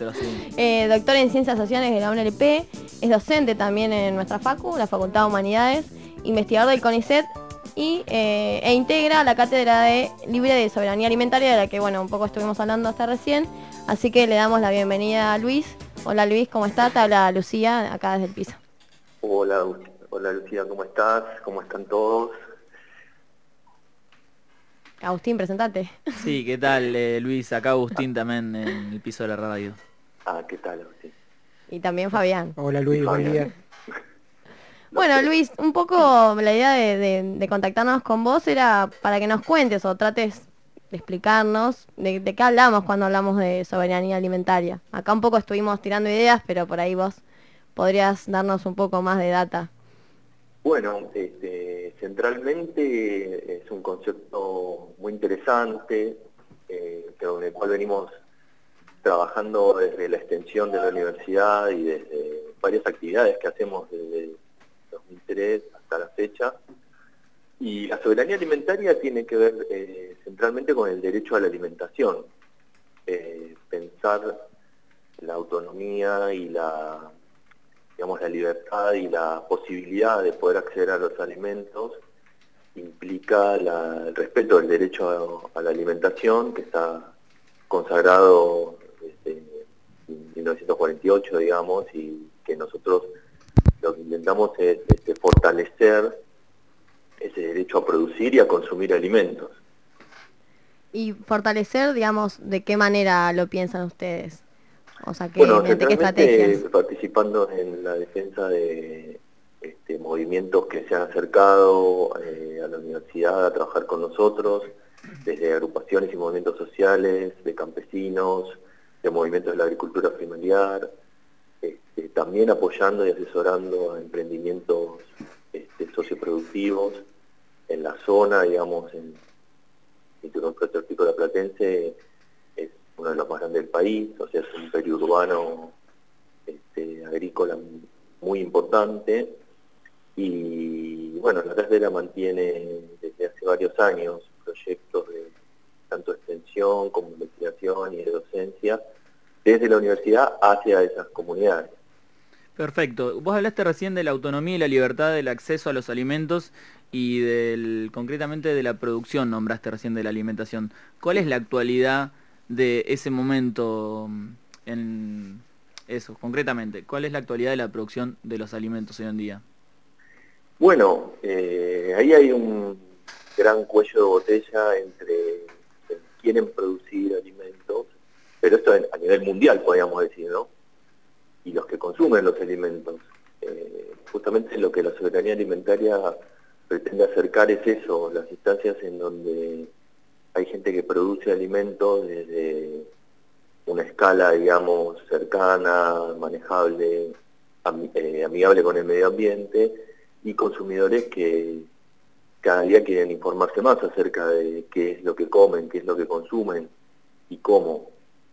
título, sí. Doctor en Ciencias Sociales de la UNLP, es docente también en nuestra facu, la Facultad de Humanidades, investigador del CONICET e integra la Cátedra Libre de Soberanía Alimentaria, de la que, bueno, un poco estuvimos hablando hasta recién. Así que le damos la bienvenida a Luis. Hola Luis, ¿cómo estás? Te habla Lucía, acá desde el piso. Hola Lucía, ¿cómo estás? ¿Cómo están todos? Agustín, presentate. Sí, ¿qué tal, Luis? Acá Agustín también en el piso de la radio. ¿Qué tal, Agustín? Y también Fabián. Hola Luis, buen día. Bueno, Luis, un poco la idea de contactarnos con vos era para que nos cuentes o trates de explicarnos de qué hablamos cuando hablamos de soberanía alimentaria. Acá un poco estuvimos tirando ideas, pero por ahí vos podrías darnos un poco más de data. Bueno, centralmente es un concepto muy interesante, con el cual venimos trabajando desde la extensión de la universidad y desde varias actividades que hacemos desde 2003 hasta la fecha. Y la soberanía alimentaria tiene que ver centralmente con el derecho a la alimentación. Pensar la autonomía y la libertad y la posibilidad de poder acceder a los alimentos implica el respeto del derecho a la alimentación, que está consagrado desde 1948, digamos, y que nosotros lo que intentamos es fortalecer ese derecho a producir y a consumir alimentos. Y fortalecer, digamos, ¿de qué manera lo piensan ustedes? O sea, Bueno, ¿de qué estrategias? Participando en la defensa de movimientos que se han acercado a la universidad a trabajar con nosotros, desde agrupaciones y movimientos sociales, de campesinos, de movimientos de la agricultura familiar, también apoyando y asesorando a emprendimientos socioproductivos en la zona, digamos, en el Cinturón Proteótico Platense es uno de los más grandes del país, o sea, es un periurbano agrícola muy importante. Y bueno, la cátedra mantiene desde hace varios años proyectos de tanto extensión como investigación y de docencia desde la universidad hacia esas comunidades. Perfecto. Vos hablaste recién de la autonomía y la libertad del acceso a los alimentos y concretamente de la producción, nombraste recién de la alimentación. ¿Cuál es la actualidad de ese momento en eso, concretamente? ¿Cuál es la actualidad de la producción de los alimentos hoy en día? Bueno, ahí hay un gran cuello de botella entre quienes quieren producir alimentos, pero esto a nivel mundial, podríamos decir, ¿no? Y los que consumen los alimentos. Justamente lo que la soberanía alimentaria pretende acercar es eso, las instancias en donde hay gente que produce alimentos desde una escala, digamos, cercana, manejable, amigable con el medio ambiente, y consumidores que cada día quieren informarse más acerca de qué es lo que comen, qué es lo que consumen y cómo.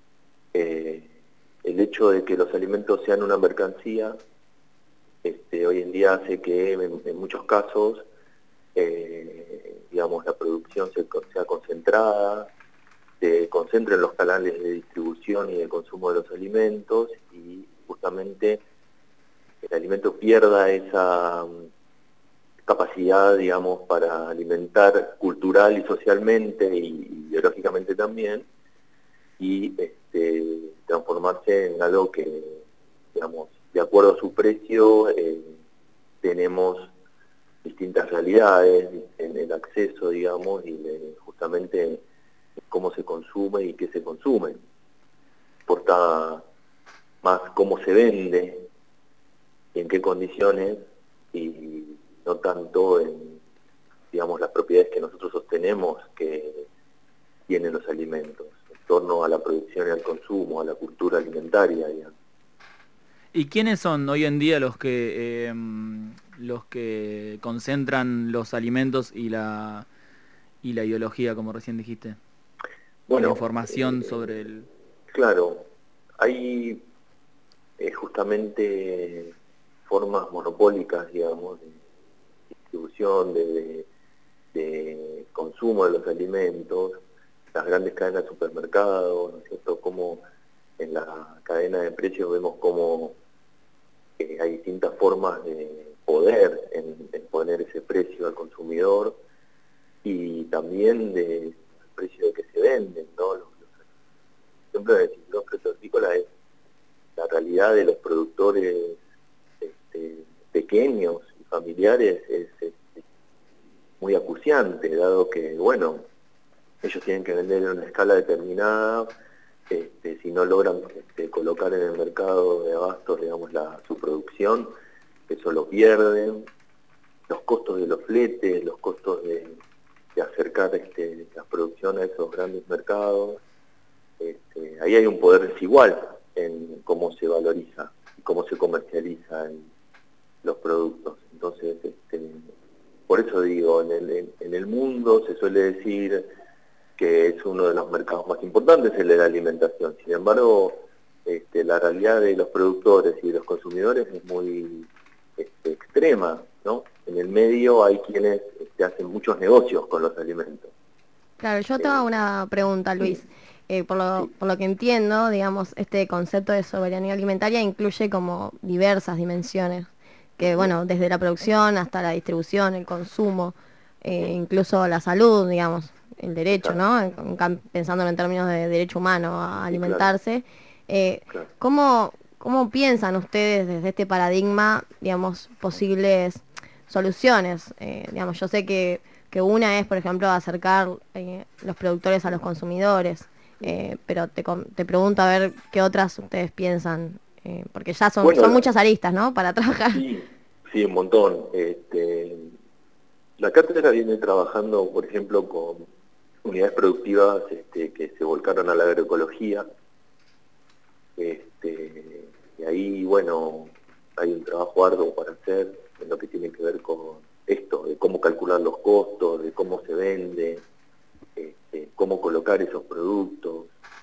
El hecho de que los alimentos sean una mercancía hoy en día hace que en muchos casos digamos, la producción sea concentrada, se concentre en los canales de distribución y de consumo de los alimentos, y justamente el alimento pierda esa capacidad, digamos, para alimentar cultural y socialmente y biológicamente también, y transformarse en algo que, digamos, de acuerdo a su precio, tenemos distintas realidades en el acceso, digamos, y justamente cómo se consume y qué se consume. Importa más cómo se vende, en qué condiciones, y no tanto en, digamos, las propiedades que nosotros sostenemos que tienen los alimentos, en torno a la producción y al consumo, a la cultura alimentaria, digamos. ¿Y quiénes son hoy en día los que concentran los alimentos y la ideología, como recién dijiste? Bueno, la información sobre el... Claro, hay justamente formas monopólicas, digamos, de distribución, de consumo de los alimentos, las grandes cadenas de supermercados, ¿no es cierto?, cómo en la cadena de precios vemos cómo hay distintas formas de poder en poner ese precio al consumidor y también del precio de que se venden, ¿no? Por ejemplo, en el sector frutícola es la realidad de los productores pequeños y familiares es muy acuciante, dado que, bueno, ellos tienen que vender en una escala determinada, si no logran colocar en el mercado de abastos, digamos, su producción, eso lo pierden, los costos de los fletes, los costos de acercar la producción a esos grandes mercados, ahí hay un poder desigual en cómo se valoriza y cómo se comercializan los productos. Entonces, por eso digo, en el mundo se suele decir que es uno de los mercados más importantes el de la alimentación. Sin embargo, la realidad de los productores y de los consumidores es muy extrema, ¿no? En el medio hay quienes hacen muchos negocios con los alimentos. Claro, yo tengo una pregunta, Luis. Por lo que entiendo, digamos, este concepto de soberanía alimentaria incluye como diversas dimensiones, que bueno, desde la producción hasta la distribución, el consumo, incluso la salud, digamos, el derecho, ¿no? Pensándolo en términos de derecho humano a alimentarse. Claro. ¿Cómo piensan ustedes desde este paradigma, digamos, posibles soluciones? Digamos, yo sé que una es, por ejemplo, acercar los productores a los consumidores, pero te pregunto a ver qué otras ustedes piensan, porque ya son muchas aristas, ¿no?, para trabajar. Sí, un montón. La cátedra viene trabajando, por ejemplo, con unidades productivas que se volcaron a la agroecología, y ahí, bueno, hay un trabajo arduo para hacer en lo que tiene que ver con esto, de cómo calcular los costos, de cómo se vende, cómo colocar esos productos.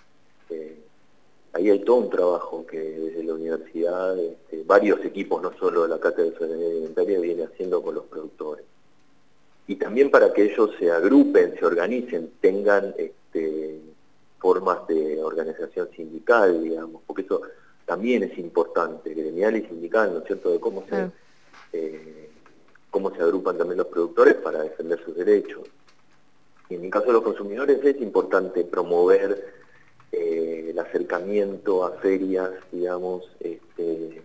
Ahí hay todo un trabajo que desde la universidad, varios equipos, no solo de la Cátedra de Soberanía Alimentaria, viene haciendo con los productores. Y también para que ellos se agrupen, se organicen, tengan formas de organización sindical, digamos, porque eso también es importante, gremial y sindical, ¿no es cierto?, de cómo se agrupan también los productores para defender sus derechos. Y en el caso de los consumidores es importante promover el acercamiento a ferias, digamos, de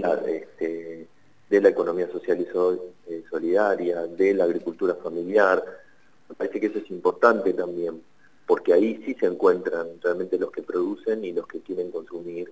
la economía social y solidaria, de la agricultura familiar. Me parece que eso es importante también, porque ahí sí se encuentran realmente los que producen y los que quieren consumir,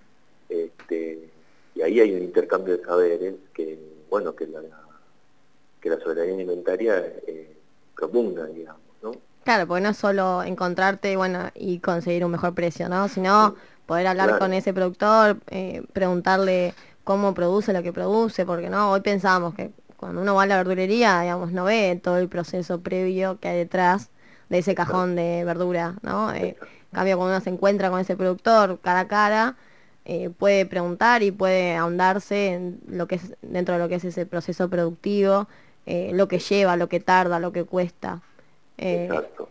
y ahí hay un intercambio de saberes que, bueno, que la soberanía alimentaria propugna, digamos, ¿no? Claro, porque no es solo encontrarte, bueno, y conseguir un mejor precio, ¿no?, sino poder hablar con ese productor, preguntarle cómo produce lo que produce, porque no, hoy pensamos que cuando uno va a la verdulería, digamos, no ve todo el proceso previo que hay detrás de ese cajón de verdura, ¿no? En cambio, cuando uno se encuentra con ese productor cara a cara, puede preguntar y puede ahondarse en lo que es, dentro de lo que es ese proceso productivo, lo que lleva, lo que tarda, lo que cuesta. Exacto.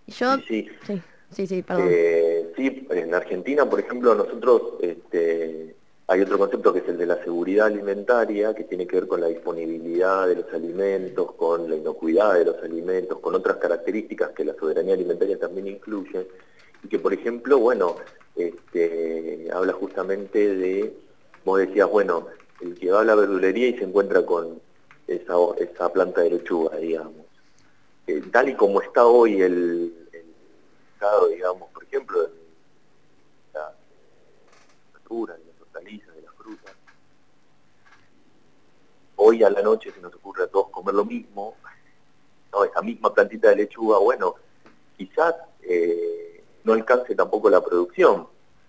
Sí, perdón. Sí, en Argentina, por ejemplo, nosotros hay otro concepto que es el de la seguridad alimentaria, que tiene que ver con la disponibilidad de los alimentos, con la inocuidad de los alimentos, con otras características que la soberanía alimentaria también incluye, y que, por ejemplo, bueno, habla justamente de, vos decías, bueno, el que va a la verdulería y se encuentra con esa planta de lechuga, digamos. Tal y como está hoy el mercado, digamos, por ejemplo, de las verduras, de las hortalizas, de las frutas, hoy a la noche se nos ocurre a todos comer lo mismo, ¿no? Esa misma plantita de lechuga, bueno, quizás no alcance tampoco la producción,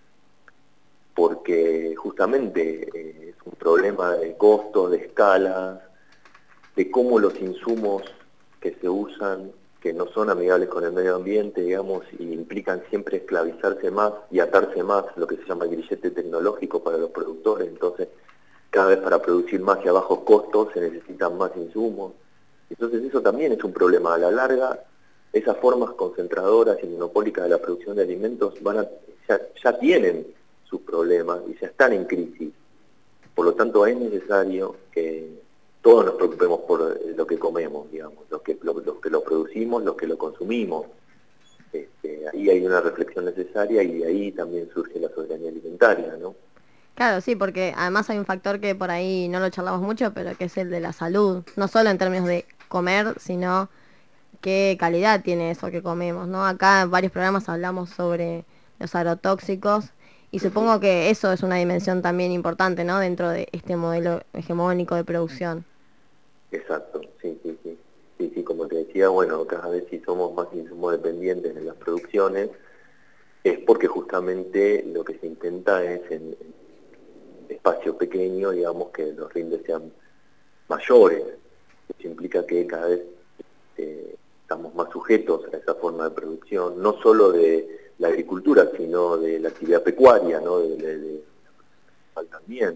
porque justamente es un problema de costos, de escalas, de cómo los insumos que se usan, que no son amigables con el medio ambiente, digamos, y implican siempre esclavizarse más y atarse más, lo que se llama el grillete tecnológico para los productores. Entonces, cada vez para producir más y a bajos costos se necesitan más insumos. Entonces eso también es un problema. A la larga, esas formas concentradoras y monopólicas de la producción de alimentos van a ya tienen sus problemas y ya están en crisis. Por lo tanto, es necesario que todos nos preocupemos por lo que comemos, digamos, los que lo producimos, los que lo consumimos. Ahí hay una reflexión necesaria y de ahí también surge la soberanía alimentaria, ¿no? Claro, sí, porque además hay un factor que por ahí no lo charlamos mucho, pero que es el de la salud. No solo en términos de comer, sino qué calidad tiene eso que comemos, ¿no? Acá en varios programas hablamos sobre los agrotóxicos y supongo que eso es una dimensión también importante, ¿no? Dentro de este modelo hegemónico de producción. Exacto, sí, sí, sí. Sí, sí, como te decía, bueno, cada vez si somos más insumodependientes en las producciones, es porque justamente lo que se intenta es en espacio pequeño, digamos, que los rindes sean mayores. Eso implica que cada vez estamos más sujetos a esa forma de producción, no solo de la agricultura, sino de la actividad pecuaria, ¿no? De también.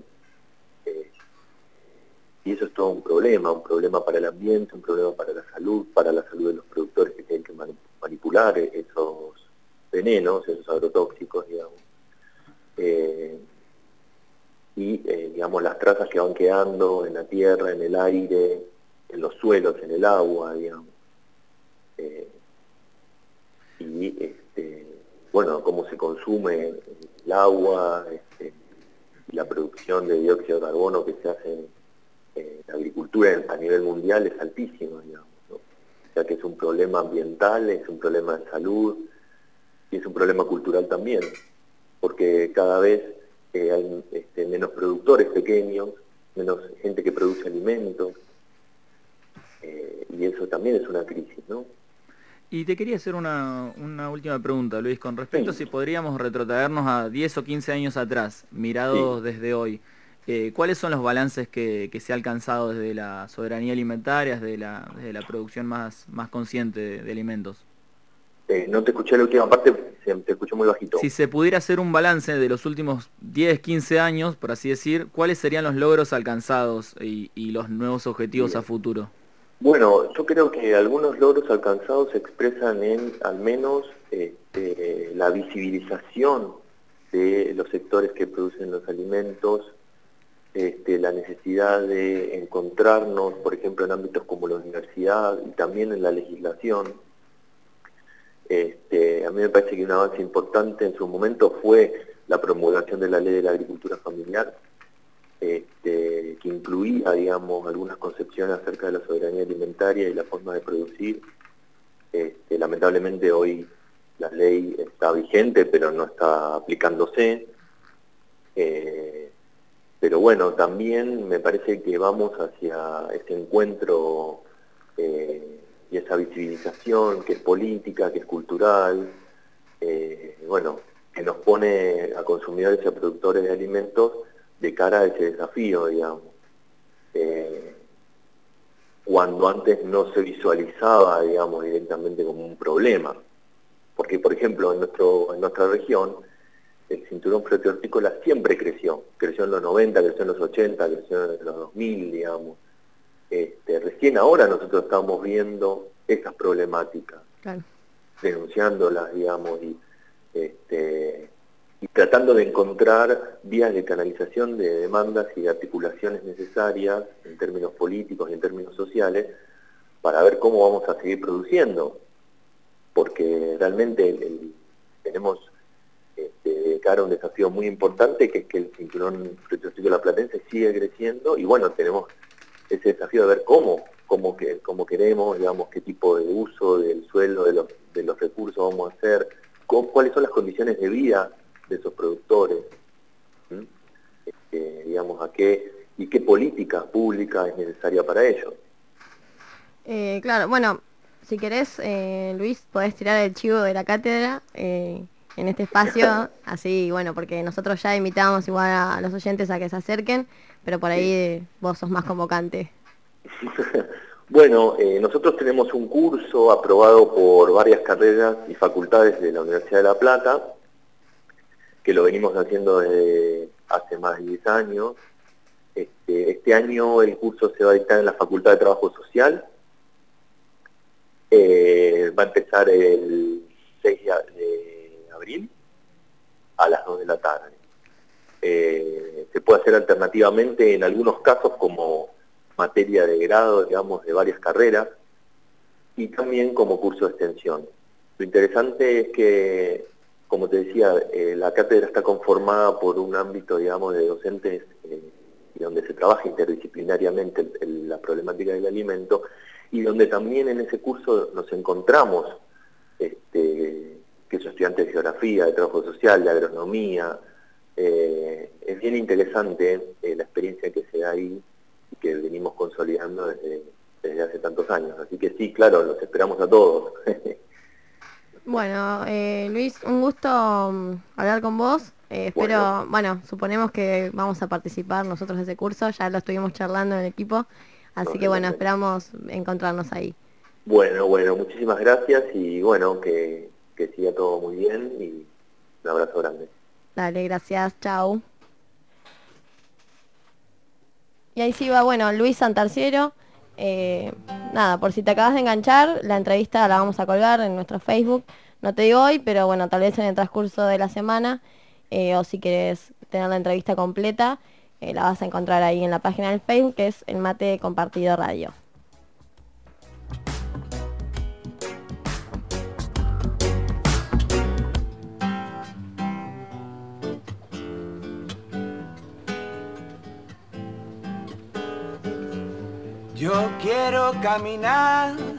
Y eso es todo un problema para el ambiente, un problema para la salud de los productores que tienen que manipular esos venenos, esos agrotóxicos, digamos. Digamos, las trazas que van quedando en la tierra, en el aire, en los suelos, en el agua, digamos. Bueno, cómo se consume el agua, y la producción de dióxido de carbono que se hace en la agricultura a nivel mundial es altísima, digamos, ¿no? O sea que es un problema ambiental, es un problema de salud y es un problema cultural también, porque cada vez hay menos productores pequeños, menos gente que produce alimentos, y eso también es una crisis, ¿no? Y te quería hacer una última pregunta, Luis, con respecto Sí. si podríamos retrotraernos a 10 o 15 años atrás, mirados Sí. desde hoy. ¿Cuáles son los balances que se ha alcanzado desde la soberanía alimentaria, desde la producción más consciente de alimentos? No te escuché la última parte, te escuché muy bajito. Si se pudiera hacer un balance de los últimos 10, 15 años, por así decir, ¿cuáles serían los logros alcanzados y los nuevos objetivos Bien. a futuro? Bueno, yo creo que algunos logros alcanzados se expresan en, al menos, la visibilización de los sectores que producen los alimentos, la necesidad de encontrarnos, por ejemplo, en ámbitos como la universidad y también en la legislación. A mí me parece que un avance importante en su momento fue la promulgación de la Ley de la Agricultura Familiar, que incluía, digamos, algunas concepciones acerca de la soberanía alimentaria y la forma de producir. Lamentablemente hoy la ley está vigente, pero no está aplicándose. Pero bueno, también me parece que vamos hacia ese encuentro y esa visibilización que es política, que es cultural, bueno, que nos pone a consumidores y a productores de alimentos de cara a ese desafío, digamos. Cuando antes no se visualizaba, digamos, directamente como un problema. Porque, por ejemplo, en nuestra región, el cinturón frutihortícola siempre creció. Creció en los 90, creció en los 80, creció en los 2000, digamos. Recién ahora nosotros estamos viendo esas problemáticas, Claro. denunciándolas, digamos, y tratando de encontrar vías de canalización de demandas y de articulaciones necesarias en términos políticos y en términos sociales para ver cómo vamos a seguir produciendo, porque realmente tenemos de cara a un desafío muy importante, que es que el cinturón frutihortícola platense sigue creciendo, y bueno, tenemos ese desafío de ver cómo queremos, digamos, qué tipo de uso del suelo, de los recursos vamos a hacer, cuáles son las condiciones de vida de esos productores, digamos, qué política pública es necesaria para ellos. Claro, bueno, si querés, Luis, podés tirar el chivo de la cátedra en este espacio, así, bueno, porque nosotros ya invitamos igual a los oyentes a que se acerquen, pero por ahí vos sos más convocante. Bueno, nosotros tenemos un curso aprobado por varias carreras y facultades de la Universidad de La Plata, que lo venimos haciendo desde hace más de 10 años. Este año el curso se va a dictar en la Facultad de Trabajo Social. Va a empezar el 6 de abril a las 2 de la tarde. Se puede hacer alternativamente en algunos casos como materia de grado, digamos, de varias carreras, y también como curso de extensión. Lo interesante es que, como te decía, la cátedra está conformada por un ámbito, digamos, de docentes donde se trabaja interdisciplinariamente la problemática del alimento, y donde también en ese curso nos encontramos que son estudiantes de geografía, de trabajo social, de agronomía. Es bien interesante la experiencia que se da ahí y que venimos consolidando desde hace tantos años. Así que sí, claro, los esperamos a todos. Bueno, Luis, un gusto hablar con vos. Espero, bueno, suponemos que vamos a participar nosotros de ese curso, ya lo estuvimos charlando en el equipo, así que bueno, esperamos encontrarnos ahí. Bueno, muchísimas gracias y bueno, que siga todo muy bien y un abrazo grande. Dale, gracias, chau. Y ahí sí va, bueno, Luis Santarciero. Nada, por si te acabas de enganchar, la entrevista la vamos a colgar en nuestro Facebook. No te digo hoy, pero bueno, tal vez en el transcurso de la semana, o si quieres tener la entrevista completa, la vas a encontrar ahí en la página del Facebook, que es El Mate Compartido Radio. Yo quiero caminar